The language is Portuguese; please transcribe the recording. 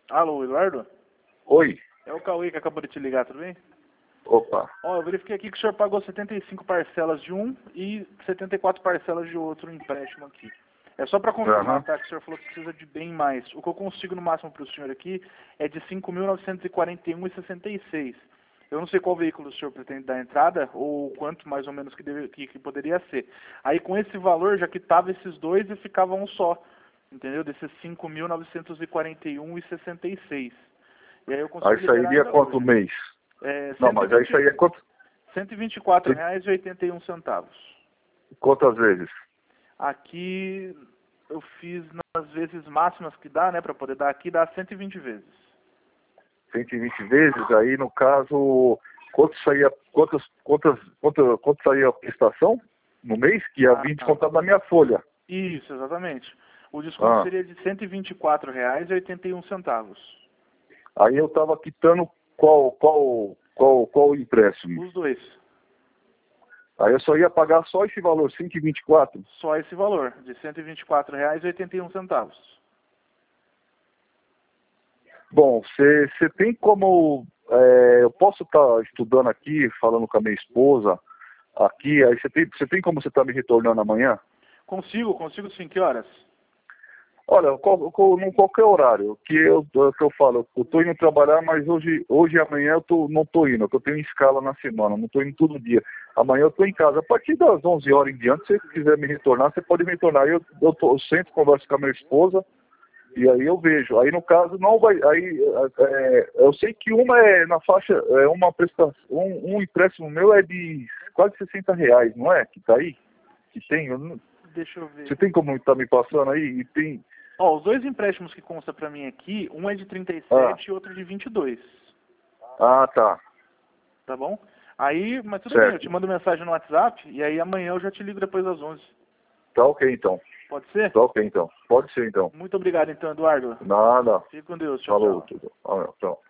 Alô, Eduardo? Oi. É o Cauê que acabou de te ligar, tudo bem? Opa. Ó, eu verifiquei aqui que o senhor pagou 75 parcelas de um e 74 parcelas de outro empréstimo aqui. É só para confirmar, Aham. tá? Que o senhor falou que precisa de bem mais. O que eu consigo no máximo para o senhor aqui é de 5.941,66. Eu não sei qual veículo o senhor pretende dar entrada ou quanto mais ou menos que poderia ser. Aí com esse valor já quitava esses dois e ficava um só. Entendeu? Desses 5.941,66. E aí eu consigo Aí liberar sairia ainda quanto hoje. mês? É, Não, mas aí sairia quanto? R$ 124,81. Quantas vezes? Aqui eu fiz nas vezes máximas que dá, né, para poder dar aqui, dá 120 vezes. 120 vezes, aí no caso, quanto saía a prestação no mês? Que ia vir descontado na minha folha. Isso, exatamente. O desconto Ah. seria de R$ 124,81. Aí eu estava quitando qual empréstimo? Os dois. Aí eu só ia pagar só esse valor, 124. Só esse valor, de R$ 124,81. Bom, você tem como... eu posso estar estudando aqui, falando com a minha esposa aqui, aí você tem como você estar me retornando amanhã? Consigo sim, que horas? Olha, num qualquer horário, que eu falo, eu estou indo trabalhar, mas hoje e amanhã não estou indo, porque eu tenho escala na semana, não estou indo todo dia. Amanhã eu estou em casa. A partir das 11 horas em diante, se você quiser me retornar, você pode me retornar. Aí eu sento, converso com a minha esposa, e aí eu vejo. Aí no caso, não vai. Aí eu sei que uma é na faixa, uma prestação, um empréstimo meu é de quase R$ 60, não é? Que tá aí? Que tem? Deixa eu ver. Você tem como estar me passando aí? E tem. Ó, os dois empréstimos que consta pra mim aqui, um é de 37 e outro de 22. Ah, tá. Tá bom? Aí, mas tudo bem, eu Certo. te mando mensagem no WhatsApp e aí amanhã eu já te ligo depois das 11. Tá ok, então. Pode ser? Tá ok, então. Pode ser, então. Muito obrigado então, Eduardo. Nada. Fique com Deus. Tchau, Falou, tchau. tudo. Tchau.